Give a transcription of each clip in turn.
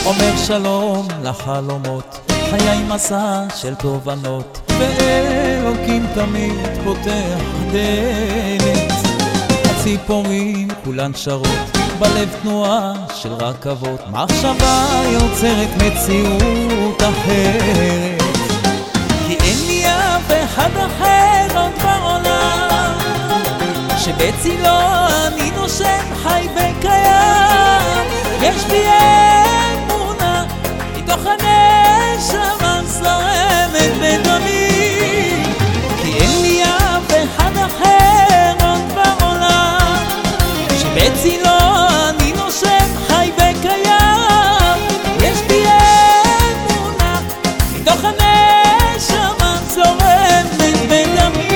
אומר שלום לחלומות, חיי מסע של תובנות, ואלוקים תמיד פותח דלת. הציפורים כולן שרות, בלב תנועה של רכבות, מחשבה יוצרת מציאות אחרת. כי אין לי אף אחד אחר עוד בעולם, שבצילו אני נושם חי וקיים. יש בי אמונה מתוך הנשמה זורמת בדמי, כי אין לי אף אחד אחר עוד בעולם, שבצילו אני נושם חי וקיים. יש בי אמונה מתוך הנשמה זורמת בדמי.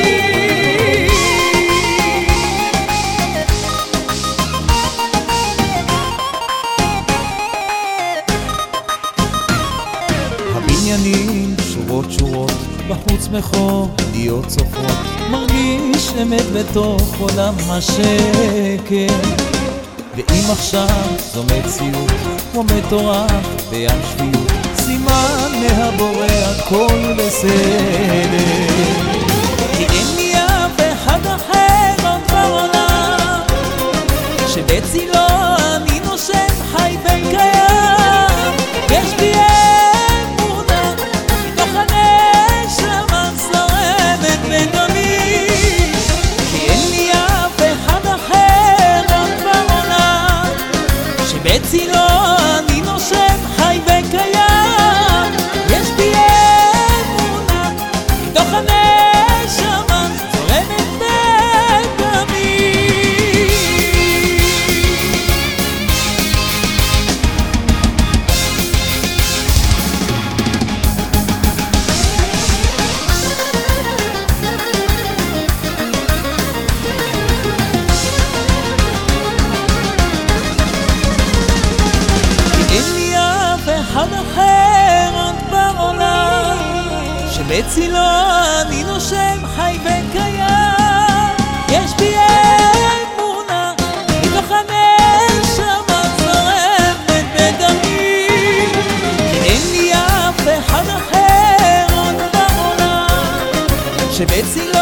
הבניינים שורות שורות, בחוץ מכוניות צופות, מרגיש אמת בתוך עולם השקר. ואם עכשיו זו מציאות כמו מטורף בים שפיות, סימן מהבורא הכל בסדר. כי אין לי אף אחד אחר עוד בעולם, שבצילו אני נושם חי וקיים. יש בי אמונה מתוך הנשמה זורמת בדמי, כי אין לי אף אחד אחר עוד בעולם, שבצילו אני נושם חי וקיים. יש בי אמונה מתוך הנשמה זורמת בדמי. אחד אחר עוד בעולם, שבצילו אני נושם חי וקיים. יש בי אמונה מתוך הנשמה זורמת בדמי, כי אין לי אף אחד אחר עוד בעולם, שבצילו